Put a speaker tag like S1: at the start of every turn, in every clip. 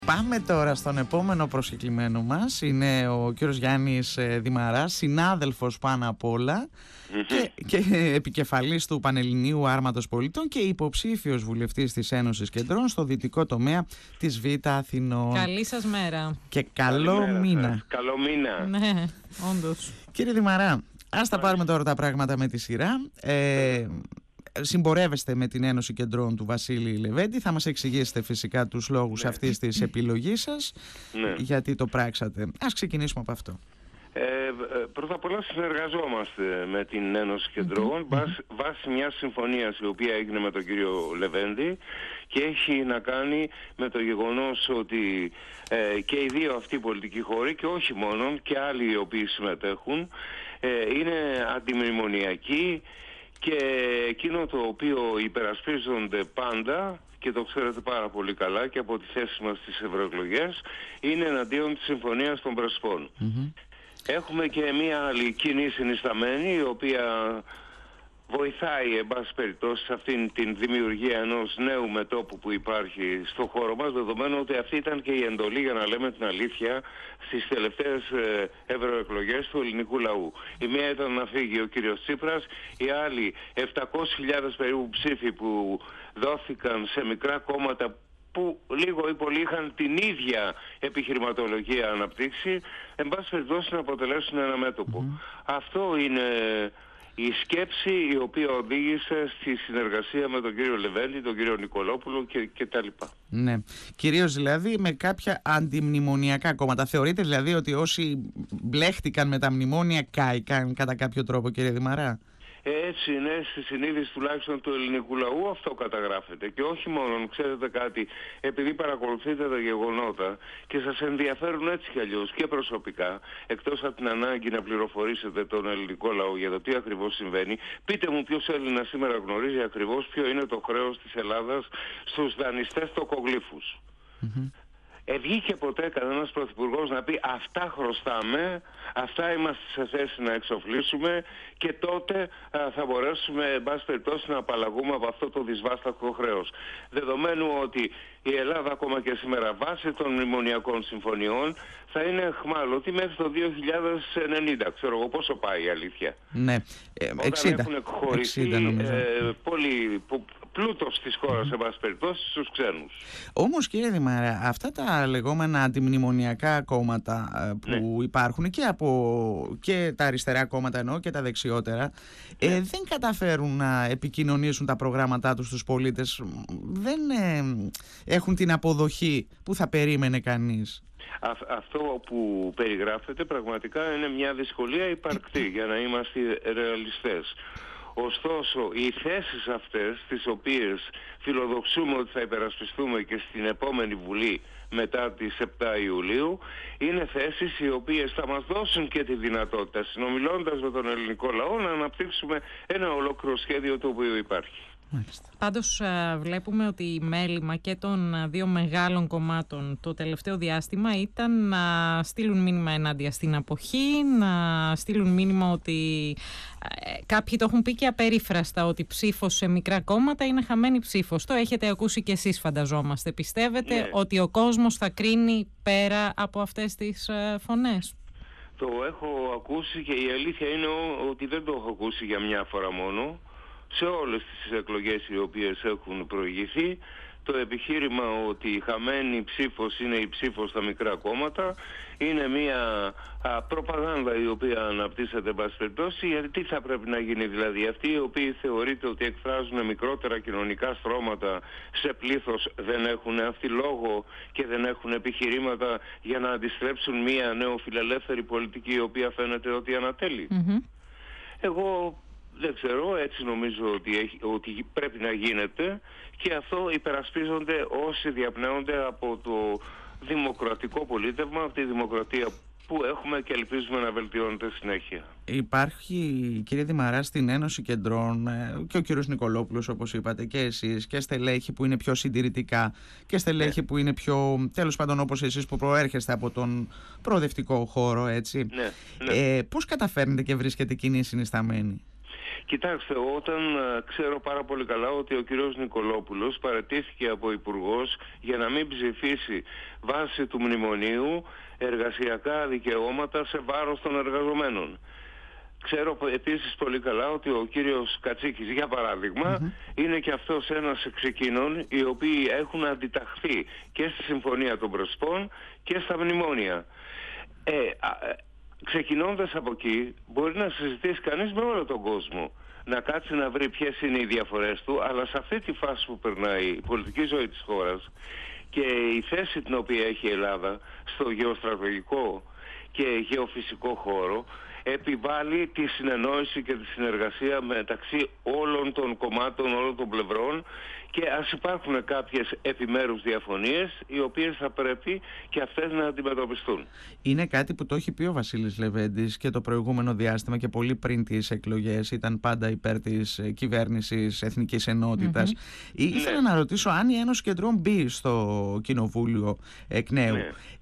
S1: Πάμε τώρα στον επόμενο προσκεκλημένο μας. Είναι ο κύριος Γιάννης Δημαράς, συνάδελφος πάνω απ' όλα και επικεφαλής του Πανελληνίου Άρματος Πολιτών και υποψήφιος βουλευτής της Ένωσης Κεντρών στο δυτικό τομέα της Β' Αθηνών.
S2: Καλή σας μέρα.
S1: Και καλό μήνα.
S3: Καλό μήνα.
S2: Ναι, όντως.
S1: Κύριε Δημαρά, ας τα πάρουμε τώρα τα πράγματα με τη σειρά. Συμπορεύεστε με την Ένωση Κεντρών του Βασίλη Λεβέντη. Θα μας εξηγήσετε φυσικά τους λόγους αυτής της επιλογής σας, γιατί το πράξατε. Ας ξεκινήσουμε από αυτό.
S3: Πρώτα απ' όλα συνεργαζόμαστε με την Ένωση Κεντρών βάσει μιας συμφωνίας η οποία έγινε με τον κύριο Λεβέντη και έχει να κάνει με το γεγονός ότι και οι δύο αυτοί πολιτικοί χώροι και όχι μόνο και άλλοι οι οποίοι συμμετέχουν είναι αντιμνημονιακοί και εκείνο το οποίο υπερασπίζονται πάντα, και το ξέρετε πάρα πολύ καλά και από τη θέση μας στις ευρωεκλογές, είναι εναντίον της Συμφωνίας των Πρεσπών. Έχουμε και μία άλλη κοινή συνισταμένη, η οποία βοηθάει εν πάση περιπτώσει σε αυτήν την δημιουργία ενός νέου μετώπου που υπάρχει στο χώρο μας, δεδομένου ότι αυτή ήταν και η εντολή, για να λέμε την αλήθεια, στις τελευταίες ευρωεκλογές του ελληνικού λαού. Η μία ήταν να φύγει ο κύριος Τσίπρας, η άλλη 700.000 περίπου ψήφοι που δόθηκαν σε μικρά κόμματα που λίγο ή πολύ είχαν την ίδια επιχειρηματολογία αναπτύξει, εν πάση περιπτώσει να αποτελέσουν ένα μέτωπο. Αυτό είναι η σκέψη η οποία οδήγησε στη συνεργασία με τον κύριο Λεβέντη, τον κύριο Νικολόπουλο και τα λοιπά.
S1: Ναι. Κυρίως δηλαδή με κάποια αντιμνημονιακά κόμματα. Θεωρείτε δηλαδή ότι όσοι μπλέχτηκαν με τα μνημόνια κάηκαν κατά κάποιο τρόπο, κύριε Δημαρά?
S3: Έτσι είναι, στη συνείδηση τουλάχιστον του ελληνικού λαού αυτό καταγράφεται. Και όχι μόνο, ξέρετε κάτι, επειδή παρακολουθείτε τα γεγονότα και σας ενδιαφέρουν έτσι κι αλλιώς και προσωπικά, εκτός από την ανάγκη να πληροφορήσετε τον ελληνικό λαό για το τι ακριβώς συμβαίνει, πείτε μου ποιος Έλληνας σήμερα γνωρίζει ακριβώς ποιο είναι το χρέος της Ελλάδας στους δανειστές τοκογλύφους. Βγήκε ποτέ κανένας πρωθυπουργός να πει αυτά χρωστάμε, αυτά είμαστε σε θέση να εξοφλήσουμε και τότε θα μπορέσουμε εν πάση περιπτώσει να απαλλαγούμε από αυτό το δυσβάσταχτο χρέος? Δεδομένου ότι η Ελλάδα ακόμα και σήμερα βάσει των μνημονιακών συμφωνιών θα είναι εχμάλωτη μέχρι το 2090. Ξέρω εγώ πόσο πάει η αλήθεια.
S1: Ναι, 60.
S3: Όταν έχουν εκχωρηθεί πολύ πλούτος της χώρας σε βάση περιπτώσει στους ξένους.
S1: Όμως, κύριε Δημαρά, αυτά τα λεγόμενα αντιμνημονιακά κόμματα που υπάρχουν και τα αριστερά κόμματα εννοώ και τα δεξιότερα, δεν καταφέρουν να επικοινωνήσουν τα προγράμματά τους στους πολίτες, δεν έχουν την αποδοχή που θα περίμενε κανείς.
S3: Αυτό που περιγράφεται πραγματικά είναι μια δυσκολία υπαρκτή, για να είμαστε ρεαλιστές. Ωστόσο, οι θέσεις αυτές, τις οποίες φιλοδοξούμε ότι θα υπερασπιστούμε και στην επόμενη Βουλή μετά τις 7 Ιουλίου, είναι θέσεις οι οποίες θα μας δώσουν και τη δυνατότητα, συνομιλώντας με τον ελληνικό λαό, να αναπτύξουμε ένα ολόκληρο σχέδιο το οποίο υπάρχει.
S2: Πάντως βλέπουμε ότι η μέλημα και των δύο μεγάλων κομμάτων το τελευταίο διάστημα ήταν να στείλουν μήνυμα ενάντια στην αποχή, να στείλουν μήνυμα ότι κάποιοι το έχουν πει και απερίφραστα, ότι ψήφος σε μικρά κόμματα είναι χαμένη ψήφος. Το έχετε ακούσει και εσείς, φανταζόμαστε. Πιστεύετε ότι ο κόσμος θα κρίνει πέρα από αυτές τις φωνές?
S3: Το έχω ακούσει και η αλήθεια είναι ότι δεν το έχω ακούσει για μια φορά μόνο. Σε όλες τις εκλογές οι οποίες έχουν προηγηθεί, το επιχείρημα ότι η χαμένη ψήφος είναι η ψήφος στα μικρά κόμματα είναι μια προπαγάνδα η οποία αναπτύσσεται εν πάση περιπτώσει. Γιατί τι θα πρέπει να γίνει δηλαδή? Αυτοί οι οποίοι θεωρείται ότι εκφράζουν μικρότερα κοινωνικά στρώματα σε πλήθος δεν έχουν αυτή λόγο και δεν έχουν επιχειρήματα για να αντιστρέψουν μια νεοφιλελεύθερη πολιτική η οποία φαίνεται ότι ανατέλει? Εγώ δεν ξέρω, έτσι νομίζω ότι πρέπει να γίνεται, και αυτό υπερασπίζονται όσοι διαπνέονται από το δημοκρατικό πολίτευμα, από τη δημοκρατία που έχουμε και ελπίζουμε να βελτιώνεται συνέχεια.
S1: Υπάρχει, κύριε Δημαρά, στην Ένωση Κεντρών και ο κύριος Νικολόπουλος, όπως είπατε, και εσείς, και στελέχη που είναι πιο συντηρητικά και στελέχη που είναι πιο, τέλος πάντων, όπως εσείς που προέρχεστε από τον προοδευτικό χώρο, έτσι. Πώς καταφέρνετε και βρίσκετε κοινή συνισταμένη?
S3: Κοιτάξτε, όταν ξέρω πάρα πολύ καλά ότι ο κύριος Νικολόπουλος παραιτήθηκε από υπουργός για να μην ψηφίσει βάσει του μνημονίου εργασιακά δικαιώματα σε βάρος των εργαζομένων. Ξέρω επίσης πολύ καλά ότι ο κύριος Κατσίκης, για παράδειγμα, είναι και αυτός ένας εξ εκείνων οι οποίοι έχουν αντιταχθεί και στη Συμφωνία των Πρεσπών και στα μνημόνια. Ξεκινώντας από εκεί, μπορεί να συζητήσει κανείς με όλο τον κόσμο, να κάτσει να βρει ποιες είναι οι διαφορές του, αλλά σε αυτή τη φάση που περνάει η πολιτική ζωή της χώρας και η θέση την οποία έχει η Ελλάδα στο γεωστρατηγικό και γεωφυσικό χώρο, επιβάλλει τη συνεννόηση και τη συνεργασία μεταξύ όλων των κομμάτων, όλων των πλευρών, και ας υπάρχουν κάποιες επιμέρους διαφωνίες οι οποίες θα πρέπει και αυτές να αντιμετωπιστούν. Είναι κάτι που το έχει πει ο Βασίλης Λεβέντης και το προηγούμενο διάστημα και πολύ πριν τις εκλογές, ήταν πάντα υπέρ της κυβέρνησης Εθνικής Ενότητας. Ήθελα να ρωτήσω αν η Ένωση Κεντρών μπει στο Κοινοβούλιο εκ νέου.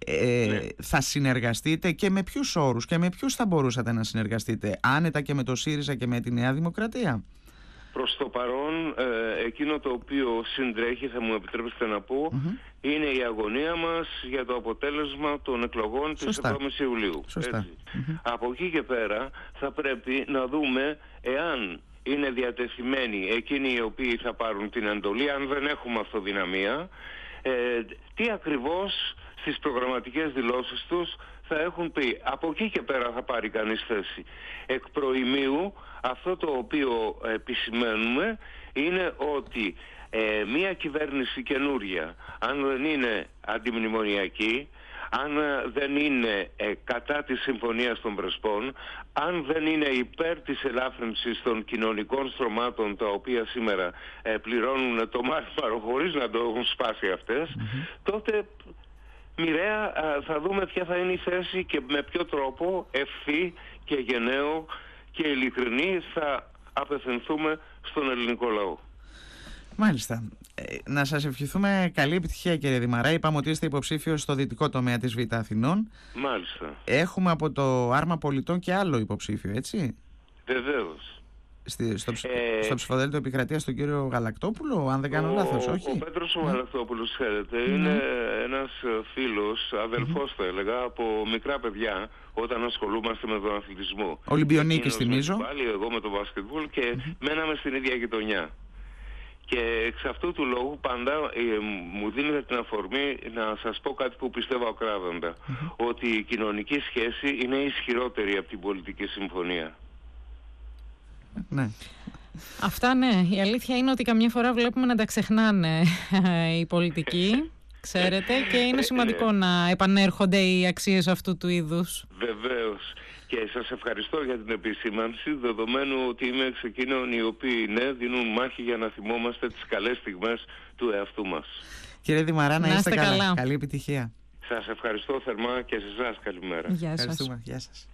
S3: Θα συνεργαστείτε και με ποιους όρους και με ποιους θα μπορούσατε να συνεργαστείτε, άνετα και με το ΣΥΡΙΖΑ και με τη Νέα Δημοκρατία? Προς το παρόν, εκείνο το οποίο συντρέχει, θα μου επιτρέψετε να πω, είναι η αγωνία μας για το αποτέλεσμα των εκλογών της 7ης Ιουλίου. Από εκεί και πέρα θα πρέπει να δούμε εάν είναι διατεθειμένοι εκείνοι οι οποίοι θα πάρουν την εντολή, αν δεν έχουμε αυτοδυναμία, τι ακριβώς στις προγραμματικές δηλώσεις τους θα έχουν πει. Από εκεί και πέρα θα πάρει κανείς θέση. Εκ προημίου, αυτό το οποίο επισημαίνουμε είναι ότι μια κυβέρνηση καινούρια, αν δεν είναι αντιμνημονιακή, αν δεν είναι κατά της Συμφωνίας των Πρεσπών, αν δεν είναι υπέρ της ελάφρυνσης των κοινωνικών στρωμάτων τα οποία σήμερα πληρώνουν το μάρμαρο χωρίς να το έχουν σπάσει αυτές, τότε μοιραία θα δούμε ποια θα είναι η θέση και με ποιο τρόπο ευθύ και γενναίο και ειλικρινή θα απευθυνθούμε στον ελληνικό λαό.
S1: Μάλιστα. Να σας ευχηθούμε καλή επιτυχία, κύριε Δημαρά. Είπαμε ότι είστε υποψήφιος στο δυτικό τομέα της Β' Αθηνών.
S3: Μάλιστα.
S1: Έχουμε από το Άρμα Πολιτών και άλλο υποψήφιο, έτσι?
S3: Βεβαίως.
S1: Στο ψηφοδέλτιο επικρατείας τον κύριο Γαλακτόπουλο, αν δεν κάνω λάθος, όχι?
S3: Ο Πέτρος ο Γαλακτόπουλος, ξέρετε, είναι ένας φίλος, αδελφός θα έλεγα, από μικρά παιδιά, όταν ασχολούμαστε με τον αθλητισμό.
S1: Ολυμπιονίκης, θυμίζω.
S3: Πάλι εγώ με το μπάσκετμπολ και μέναμε στην ίδια γειτονιά. Και εξ αυτού του λόγου πάντα μου δίνετε την αφορμή να σας πω κάτι που πιστεύω ακράδαντα. Ότι η κοινωνική σχέση είναι ισχυρότερη από την πολιτική συμφωνία.
S2: Ναι. Αυτά, ναι. Η αλήθεια είναι ότι καμιά φορά βλέπουμε να τα ξεχνάνε οι πολιτικοί, ξέρετε, και είναι σημαντικό να επανέρχονται οι αξίες αυτού του είδους.
S3: Βεβαίως. Και σας ευχαριστώ για την επισήμανση, δεδομένου ότι είμαι εξ εκείνων οι οποίοι δίνουν μάχη για να θυμόμαστε τις καλές στιγμές του εαυτού μας.
S1: Κύριε Δημαρά, να είστε καλά. Καλή επιτυχία.
S3: Σας ευχαριστώ θερμά και σε εσάς καλημέρα.
S2: Γεια σας.
S1: Γεια σας.